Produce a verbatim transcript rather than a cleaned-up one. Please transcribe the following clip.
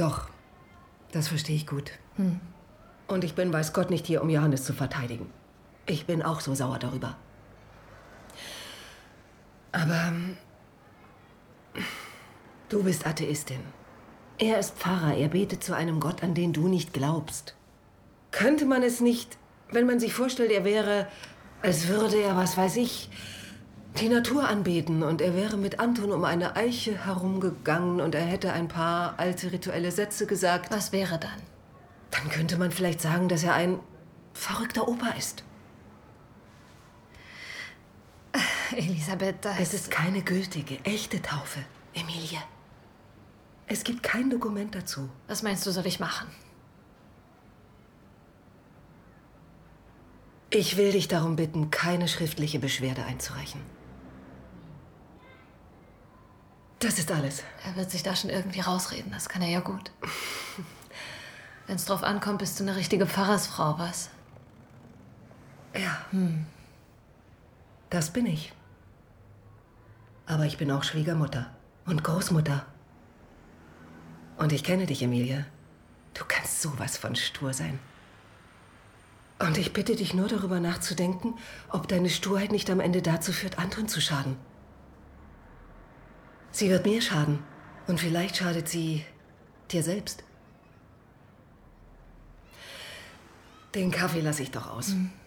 Doch, das verstehe ich gut. Hm. Und ich bin, weiß Gott, nicht hier, um Johannes zu verteidigen. Ich bin auch so sauer darüber. Aber du bist Atheistin. Er ist Pfarrer, er betet zu einem Gott, an den du nicht glaubst. Könnte man es nicht, wenn man sich vorstellt, er wäre, als würde er, was weiß ich, die Natur anbeten und er wäre mit Anton um eine Eiche herumgegangen und er hätte ein paar alte rituelle Sätze gesagt. Was wäre dann? Dann könnte man vielleicht sagen, dass er ein verrückter Opa ist. Elisabeth, das... Es ist keine gültige, echte Taufe, Emilie. Es gibt kein Dokument dazu. Was meinst du, soll ich machen? Ich will dich darum bitten, keine schriftliche Beschwerde einzureichen. Das ist alles. Er wird sich da schon irgendwie rausreden, das kann er ja gut. Wenn es drauf ankommt, bist du eine richtige Pfarrersfrau, was? Ja. Hm. Das bin ich. Aber ich bin auch Schwiegermutter und Großmutter. Und ich kenne dich, Emilie. Du kannst sowas von stur sein. Und ich bitte dich nur darüber nachzudenken, ob deine Sturheit nicht am Ende dazu führt, anderen zu schaden. Sie wird mir schaden. Und vielleicht schadet sie dir selbst. Den Kaffee lasse ich doch aus. Hm.